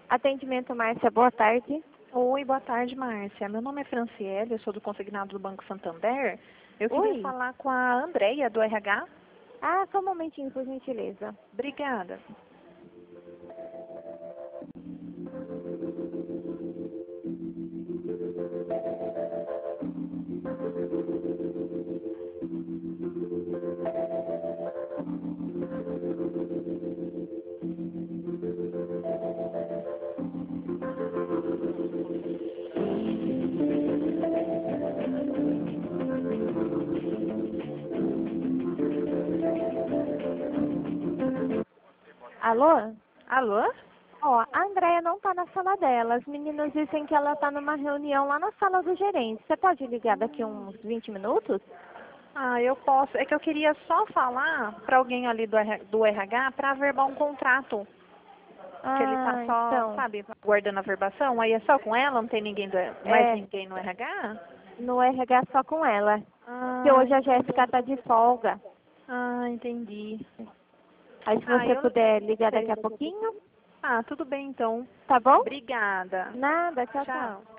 Atendimento Márcia, boa tarde. Oi, boa tarde, Márcia. Meu nome é Franciele, eu sou do consignado do Banco Santander. Eu queria Oi. falar com a Andreia, do RH. Ah, só um momentinho, por gentileza. Obrigada. Alô? Alô? Ó, a Andréia não tá na sala dela. As meninas dizem que ela tá numa reunião lá na sala do gerente. Você pode ligar daqui uns 20 minutos? Ah, eu posso. É que eu queria só falar para alguém ali do RH para averbar um contrato. Que ele tá Ah, só, então. sabe, guardando a averbação. Aí é só com ela, não tem ninguém mais É, ninguém no RH? no RH só com ela. Que Ah, hoje a Jéssica tá de folga. entendi. Aí se Ah, você eu não puder ligar daqui sei. a pouquinho, Ah, tudo bem então. tá bom? Obrigada. Nada, tchau, tchau. Tchau.